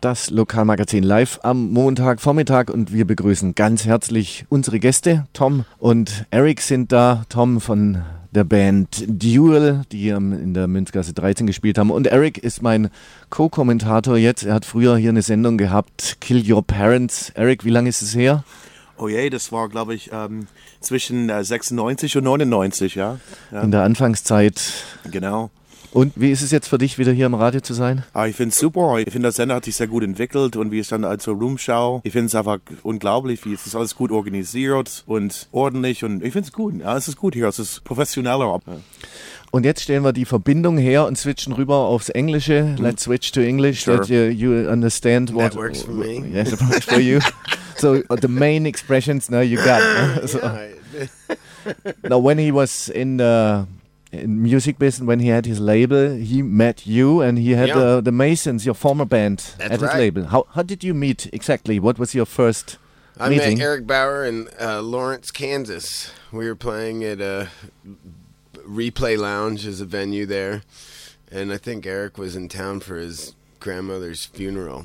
Das Lokalmagazin live am Montagvormittag und wir begrüßen ganz herzlich unsere Gäste. Tom und Eric sind da. Tom von der Band Duel, die in der Münzgasse 13 gespielt haben. Und Eric ist mein Co-Kommentator jetzt. Er hat früher hier eine Sendung gehabt, Kill Your Parents. Eric, wie lange ist es her? Oh je, das war, glaube ich, zwischen 96 und 99, ja. In der Anfangszeit. Genau. Und wie ist es jetzt für dich, wieder hier im Radio zu sein? Ich finde es super. Ich finde, der Sender hat sich sehr gut entwickelt und wie ich dann also rumschaue, ich finde es einfach unglaublich, wie es ist alles gut organisiert und ordentlich und ich finde es gut. Ja, es ist gut hier, es ist professioneller. Und jetzt stellen wir die Verbindung her und switchen rüber aufs Englische. Let's switch to English, sure. That you understand what... That works for me. Yes, it works for you. So the main expressions now you got. So, now when he was in music business, when he had his label, he met you and he had the Masons, your former band, That's at his right. label. How did you meet exactly? What was your first meeting? I met Eric Bauer in Lawrence, Kansas. We were playing at a Replay Lounge as a venue there, and I think Eric was in town for his grandmother's funeral.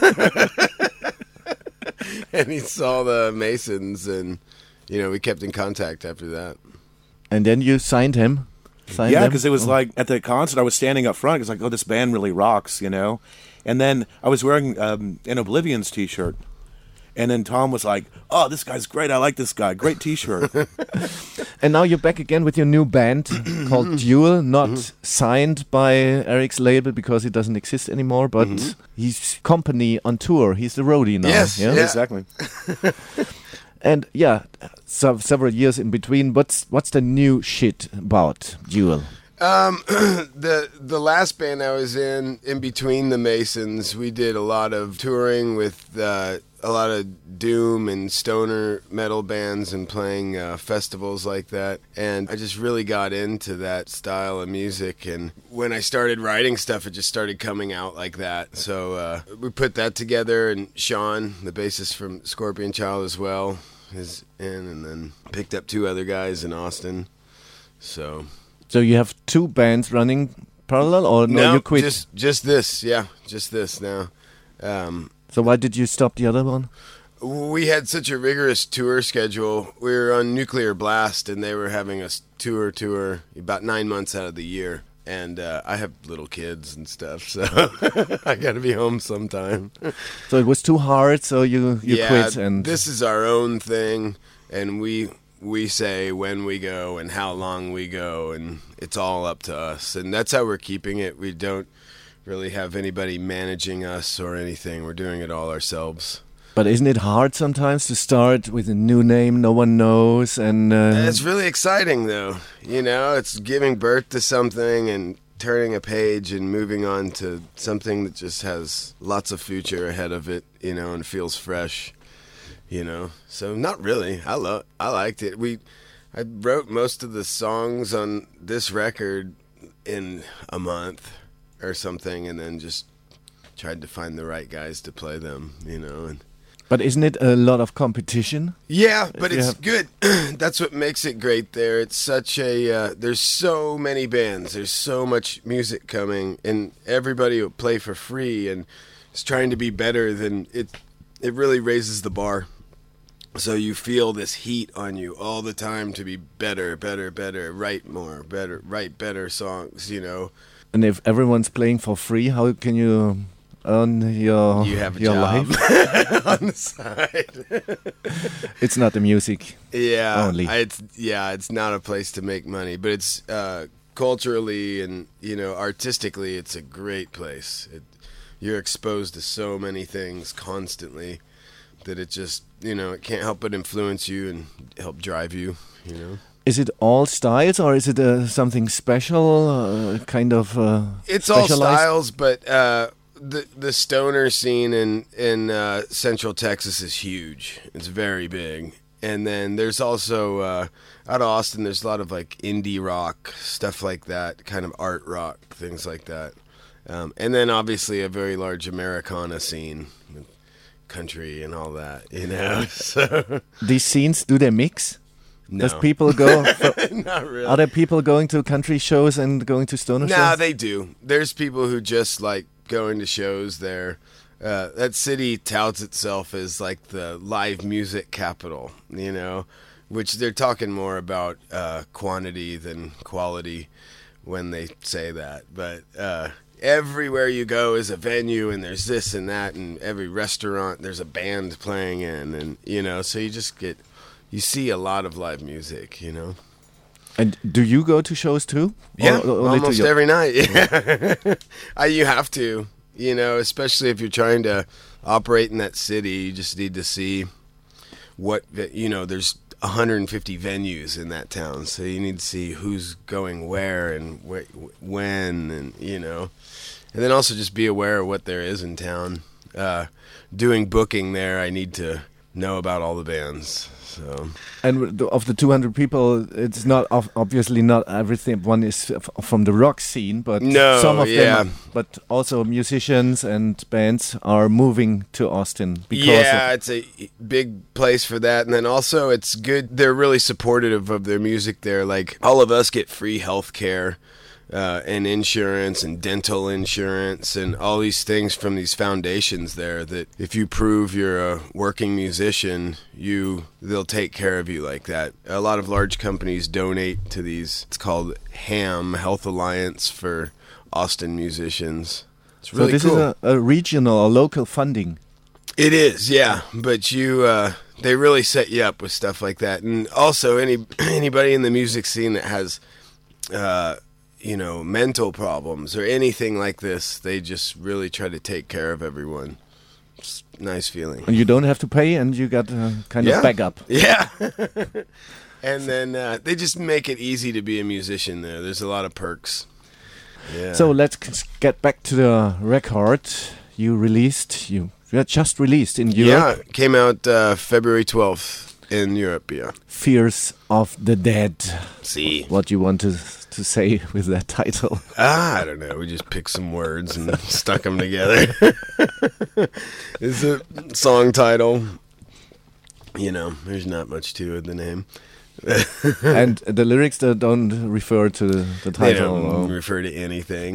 And he saw the Masons, and we kept in contact after that. And then you signed him? Yeah, because it was like at the concert, I was standing up front. It was like, oh, this band really rocks, And then I was wearing an Oblivions T-shirt. And then Tom was like, oh, this guy's great. I like this guy. Great T-shirt. And now you're back again with your new band called Duel, not signed by Eric's label because it doesn't exist anymore, but he's company on tour. He's the roadie now. Yes, yeah? Exactly. And several years in between. What's the new shit about Duel? The last band I was in between the Masons, we did a lot of touring with a lot of doom and stoner metal bands and playing festivals like that. And I just really got into that style of music. And when I started writing stuff, it just started coming out like that. So we put that together, and Sean, the bassist from Scorpion Child as well, is in, and then picked up two other guys in Austin. So you have two bands running parallel, or no you quit? Just this now. So why did you stop the other one? We had such a rigorous tour schedule. We were on Nuclear Blast, and they were having us tour about 9 months out of the year. And I have little kids and stuff, so I got to be home sometime. So it was too hard, so you quit. And this is our own thing, and we say when we go and how long we go, and it's all up to us. And that's how we're keeping it. We don't really have anybody managing us or anything. We're doing it all ourselves. But isn't it hard sometimes to start with a new name no one knows? And it's really exciting, though. It's giving birth to something and turning a page and moving on to something that just has lots of future ahead of it, and feels fresh. So not really. I liked it. I wrote most of the songs on this record in a month or something, and then just tried to find the right guys to play them, And but isn't it a lot of competition? yeah, but it's good. That's what makes it great there. It's such a there's so many bands. There's so much music coming, and everybody will play for free and is trying to be better than it. It really raises the bar. So you feel this heat on you all the time to be better, write more, write better songs, And if everyone's playing for free, how can you earn your job life on the side? It's not the music. Yeah, only. It's not a place to make money, but it's culturally and artistically, it's a great place. You're exposed to so many things constantly that it just it can't help but influence you and help drive you. Is it all styles, or is it something special, kind of It's all specialized? styles, but the stoner scene in Central Texas is huge. It's very big. And then there's also out of Austin, there's a lot of like indie rock stuff like that, kind of art rock, things like that. And then obviously a very large Americana scene, country and all that, So These scenes, do they mix? No. Does people go? Not really. Are there people going to country shows and going to stoner shows? No, they do. There's people who just like going to shows there. that city touts itself as like the live music capital, you know, which they're talking more about quantity than quality when they say that. But everywhere you go is a venue, and there's this and that, and every restaurant there's a band playing in, and you know, so you see a lot of live music, you know. And do you go to shows too? Yeah, or almost every night. Yeah. You have to, you know, especially if you're trying to operate in that city. You just need to see what, you know, there's 150 venues in that town, so you need to see who's going where and when, and you know, and then also just be aware of what there is in town. Doing booking there, I need to know about all the bands. So. And of the 200 people, it's not obviously not everything. One is from the rock scene, but some of them, but also musicians and bands are moving to Austin. Because it's a big place for that. And then also it's good. They're really supportive of their music there. Like all of us get free health care. And insurance and dental insurance and all these things from these foundations there that if you prove you're a working musician, they'll take care of you like that. A lot of large companies donate to these. It's called HAM, Health Alliance for Austin Musicians. It's really cool. So this is a regional or local funding. It is, yeah. But they really set you up with stuff like that. And also anybody in the music scene that has you know, mental problems or anything like this, they just really try to take care of everyone. It's a nice feeling. And you don't have to pay, and you got kind of backup. Yeah. And then they just make it easy to be a musician there. There's a lot of perks. Yeah. So let's get back to the record you released. You had just released in Europe. Yeah, it came out February 12th in Europe, yeah. Fears of the Dead. See. What you want to say with that title? I don't know. We just picked some words and stuck them together. It's a song title. You know, there's not much to the name. And the lyrics don't refer to the title? They don't refer to anything.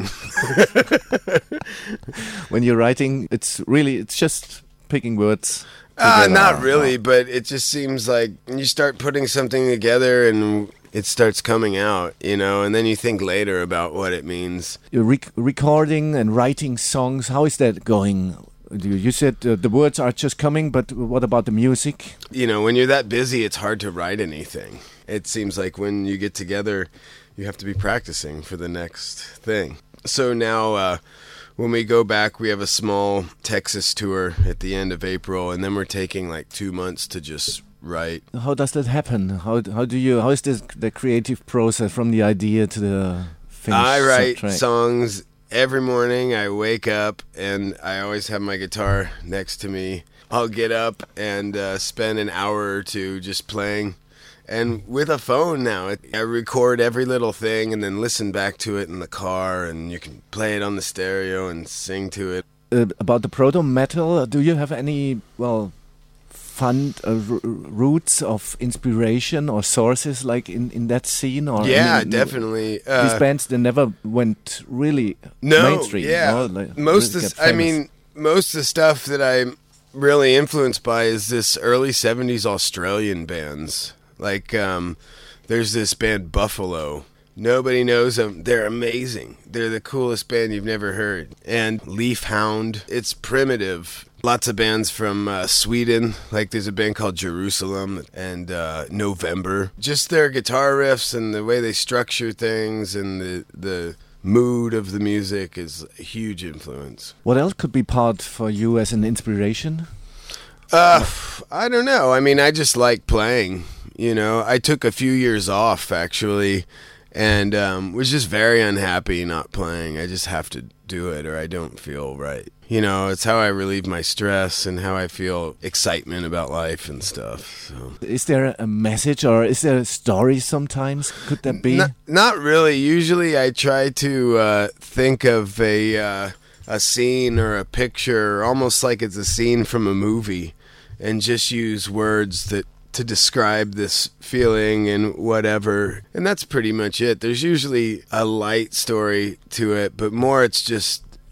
When you're writing, it's just picking words. Not really, but it just seems like you start putting something together and it starts coming out, you know, and then you think later about what it means. You're recording and writing songs, how is that going? You said the words are just coming, but what about the music? You know, when you're that busy, it's hard to write anything. It seems like when you get together, you have to be practicing for the next thing. So now, when we go back, we have a small Texas tour at the end of April, and then we're taking like 2 months to just write. How does that happen? How is the creative process from the idea to the finished I write subtract? songs every morning. I wake up and I always have my guitar next to me. I'll get up and spend an hour or two just playing. And with a phone now, I record every little thing and then listen back to it in the car, and you can play it on the stereo and sing to it. About the proto metal, do you have any fun roots of inspiration or sources like in that scene? Or yeah, definitely. These bands, they never went really mainstream. Yeah, no? Like, most of the stuff that I'm really influenced by is this early 70s Australian bands. Like, there's this band Buffalo. Nobody knows them. They're amazing. They're the coolest band you've never heard. And Leaf Hound. It's primitive. Lots of bands from Sweden. Like, there's a band called Jerusalem and November. Just their guitar riffs and the way they structure things and the mood of the music is a huge influence. What else could be part for you as an inspiration? I don't know. I mean, I just like playing. You know, I took a few years off, actually, and was just very unhappy not playing. I just have to do it or I don't feel right. You know, it's how I relieve my stress and how I feel excitement about life and stuff. So. Is there a message or is there a story sometimes? Could that be? Not really. Usually I try to think of a scene or a picture, almost like it's a scene from a movie, and just use words to describe this feeling and whatever. And that's pretty much it. There's usually a light story to it, but more it's just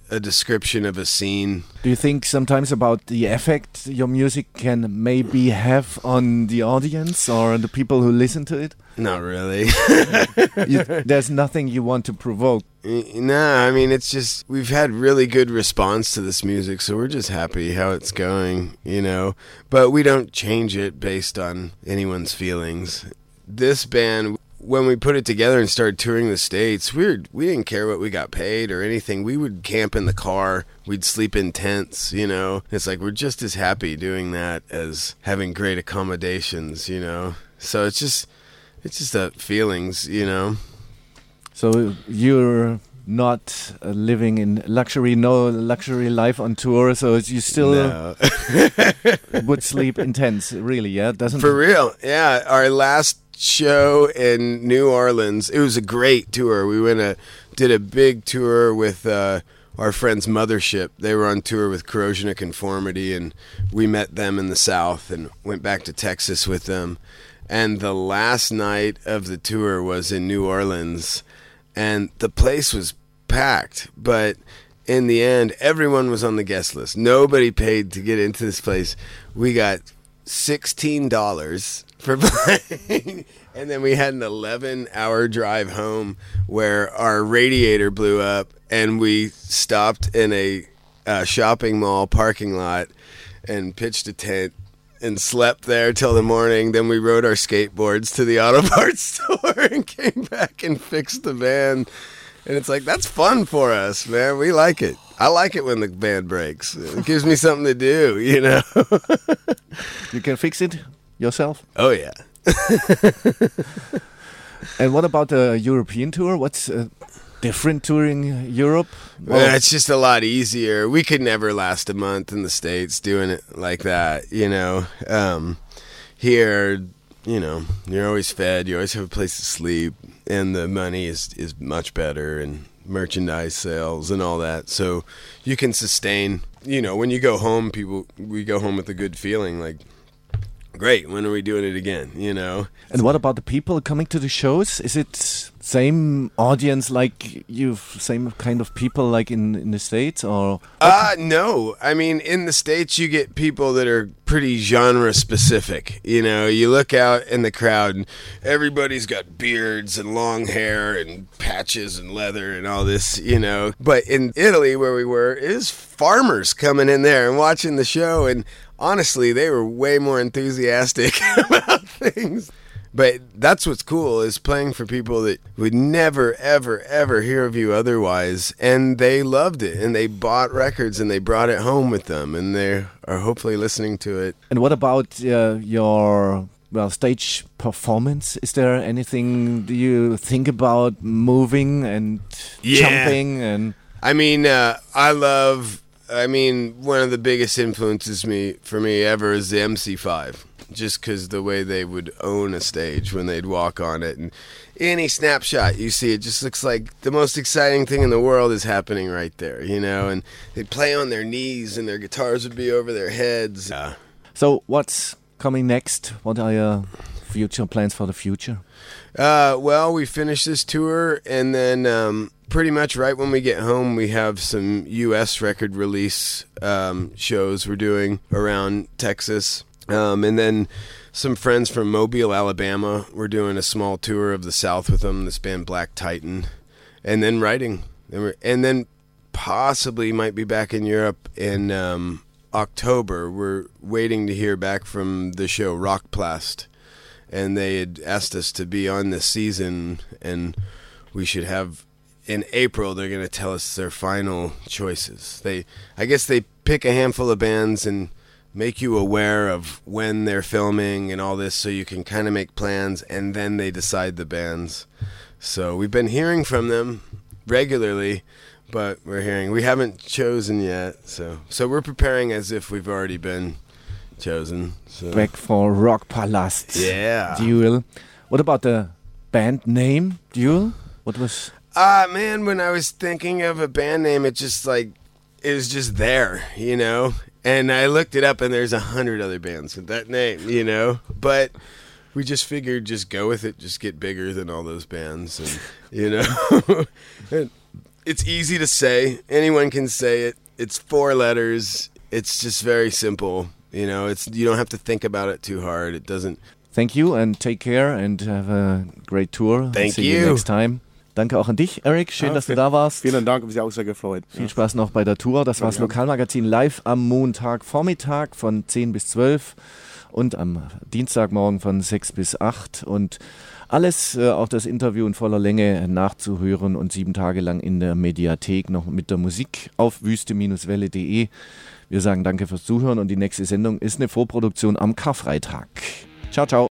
a description of a scene. Do you think sometimes about the effect your music can maybe have on the audience or the people who listen to it? Not really. There's nothing you want to provoke. Nah, I mean, it's just, we've had really good response to this music, so we're just happy how it's going, you know. But we don't change it based on anyone's feelings. This band, when we put it together and started touring the States, we didn't care what we got paid or anything. We would camp in the car. We'd sleep in tents, you know. It's like we're just as happy doing that as having great accommodations, you know. So it's just the feelings, you know. So you're not living in luxury, no luxury life on tour, so you still would sleep in tents, really, yeah? For real, yeah. Our last show in New Orleans, it was a great tour. We did a big tour with our friends Mothership. They were on tour with Corrosion of Conformity, and we met them in the South and went back to Texas with them. And the last night of the tour was in New Orleans, and the place was packed, but in the end, everyone was on the guest list. Nobody paid to get into this place. We got $16 for playing, and then we had an 11-hour drive home where our radiator blew up, and we stopped in a shopping mall parking lot and pitched a tent and slept there till the morning. Then we rode our skateboards to the auto parts store and came back and fixed the van. And it's like, that's fun for us, man. We like it. I like it when the band breaks. It gives me something to do, you know. You can fix it yourself? Oh, yeah. And what about the European tour? What's different touring Europe? Well, it's just a lot easier. We could never last a month in the States doing it like that, you know. Here, you know, you're always fed. You always have a place to sleep. And the money is much better, and merchandise sales and all that. So you can sustain, you know, when you go home, we go home with a good feeling, like, great, when are we doing it again, you know? And what about the people coming to the shows? Is it same audience like same kind of people like in the States, or? No. I mean, in the States, you get people that are pretty genre specific. You know, you look out in the crowd and everybody's got beards and long hair and patches and leather and all this, you know. But in Italy, where we were, is farmers coming in there and watching the show, and honestly, they were way more enthusiastic about things. But that's what's cool, is playing for people that would never, ever, ever hear of you otherwise. And they loved it, and they bought records, and they brought it home with them, and they are hopefully listening to it. And what about your stage performance? Is there anything do you think about moving and jumping? And I mean, one of the biggest influences for me ever is the MC5. Just because the way they would own a stage when they'd walk on it. And any snapshot you see, it just looks like the most exciting thing in the world is happening right there, you know? And they'd play on their knees, and their guitars would be over their heads. So what's coming next? What are your future plans for the future? Well, we finished this tour, and then pretty much right when we get home, we have some U.S. record release shows we're doing around Texas. And then some friends from Mobile, Alabama, we're doing a small tour of the South with them, this band Black Titan, and then writing. And then possibly might be back in Europe in October. We're waiting to hear back from the show Rockplast, and they had asked us to be on this season, and we should have, in April, they're going to tell us their final choices. I guess they pick a handful of bands and make you aware of when they're filming and all this, so you can kind of make plans, and then they decide the bands. So we've been hearing from them regularly, but we haven't chosen yet. So we're preparing as if we've already been chosen. So. Back for Rockpalast. Yeah. Duel. What about the band name, Duel? What was? Man, when I was thinking of a band name, it was just there, you know. And I looked it up, and there's 100 other bands with that name, you know. But we just figured, just go with it, just get bigger than all those bands, and you know. It's easy to say. Anyone can say it. It's 4 letters. It's just very simple. You know, you don't have to think about it too hard. It doesn't. Thank you and take care and have a great tour. Thank See you next time. Danke auch an dich, Eric. Schön, dass du da warst. Vielen Dank, ich habe mich auch sehr gefreut. Viel Spaß noch bei der Tour. Das war das Lokalmagazin live am Montagvormittag von 10 bis 12 und am Dienstagmorgen von 6 bis 8. Und alles, auch das Interview in voller Länge nachzuhören und 7 Tage lang in der Mediathek noch mit der Musik auf wüste-welle.de. Wir sagen danke fürs Zuhören und die nächste Sendung ist eine Vorproduktion am Karfreitag. Ciao, ciao.